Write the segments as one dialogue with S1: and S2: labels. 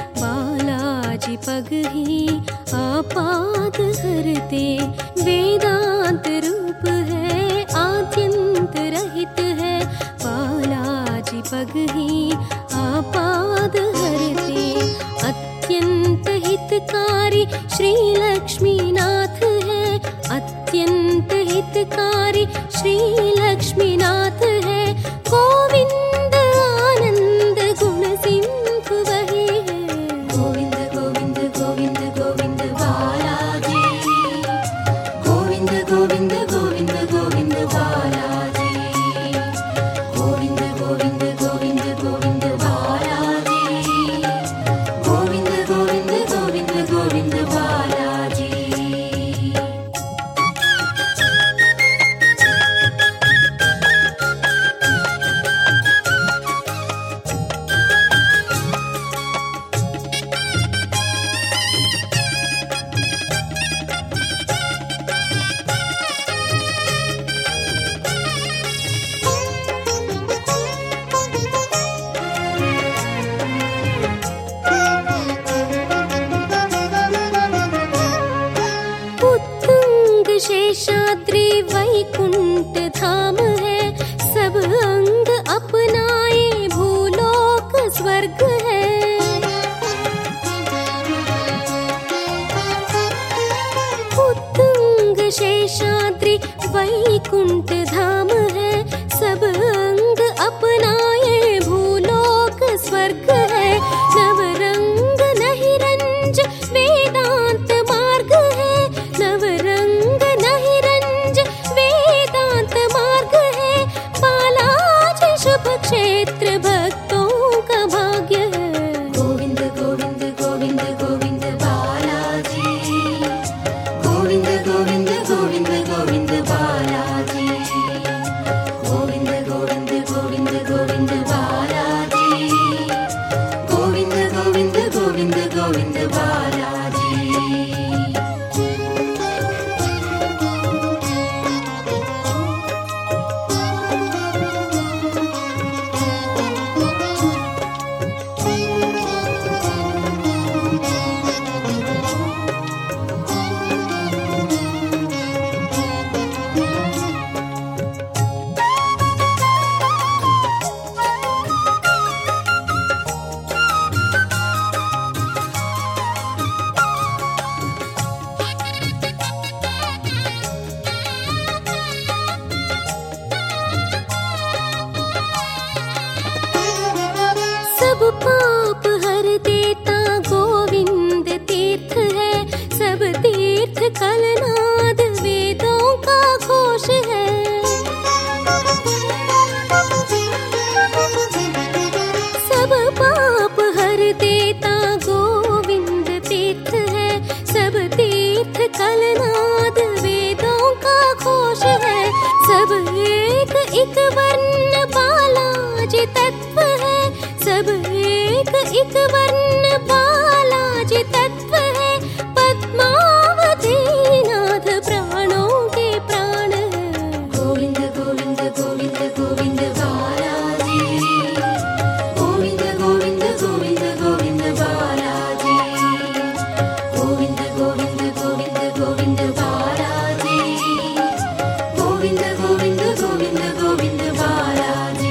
S1: बालाजी पग ही आपात हरते। वेदांत रूप है आद्यंत रहित है, बालाजी पग ही आपात हरते। अत्यंत हितकारी श्री लक्ष्मीनाथ है, अत्यंत हितकारी श्री लक्ष्मीनाथ है। गोविंद आनंद गुण सिंधु वही है, गोविंद गोविंद गोविंद गोविंद बालाजी, गोविंद गोविंद गोविंद गोविंद बालाजी, गोविंद गोविंद गोविंद गोविंद बालाजी, गोविंद गोविंद गोविंद गोविंद बालाजी। शेषाद्रि वैकुंठ धाम है, सब अंग अपनाए भूलोक स्वर्ग है। उत्तुंग शेषाद्रि वैकुंठ धाम है, सब अंग अपनाए भूलोक स्वर्ग है। नवरंग नहीं रंज वेदांत मार्ग है, नवरंग नहीं रंज वेदांत मार्ग है। बालाजी शुभ क्षेत्र भक्तों का भाग्य है, गोविंद गोविंद गोविंद गोविंद बालाजी, गोविंद गोविंद गोविंद गोविंद बालाजी, गोविंद गोविंद गोविंद गोविंद बालाजी, गोविंद गोविंद गोविंद गोविंद बालाजी। सब पाप हर देता गोविंद तीर्थ है, सब तीर्थ कलनाद वेदों का घोष है। सब पाप हर देता गोविंद तीर्थ है, सब तीर्थ कलनाद वेदों का घोष है। सब एक एक वर्ण बालाजी तत्व है, सब एक वर्ण बालाजी तत्व है। पद्मावती नाथ प्राणों के प्राण है, गोविंद गोविंद गोविंद गोविंद बालाजी, गोविंद गोविंद गोविंद गोविंद बालाजी, गोविंद गोविंद गोविंद गोविंद बालाजी, गोविंद गोविंद गोविंद गोविंद बालाजी।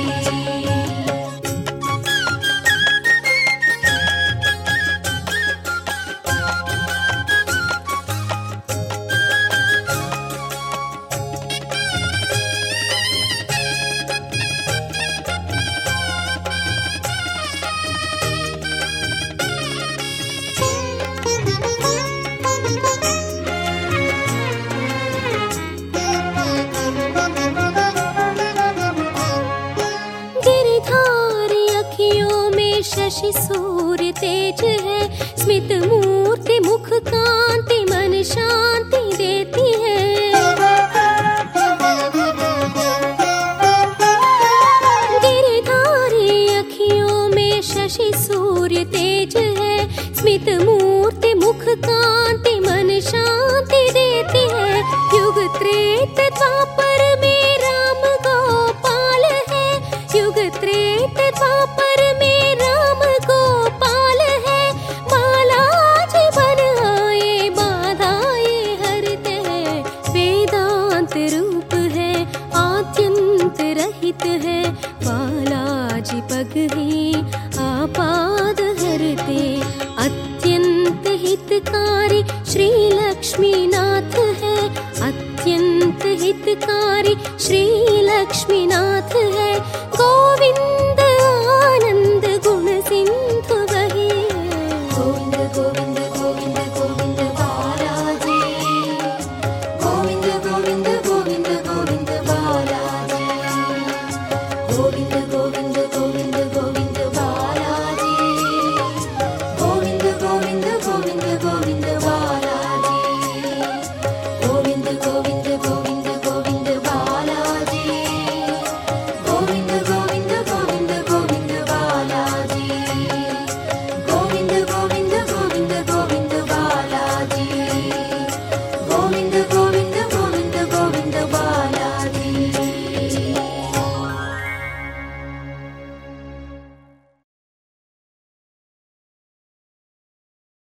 S1: शशि सूर्य तेज है, स्मित मूर्ति मुख कांति मन शांति देती है। गिरधारी अखियों में शशि सूर्य तेज है, स्मित मूर्ति मुख कांति मन शांति देती है। युग त्रेत द्वापर में राम गोपाल है, युग त्रेत द्वापर में राम गोपाल है। हितकारी श्री लक्ष्मीनाथ है, अत्यंत हितकारी श्री लक्ष्मीनाथ है।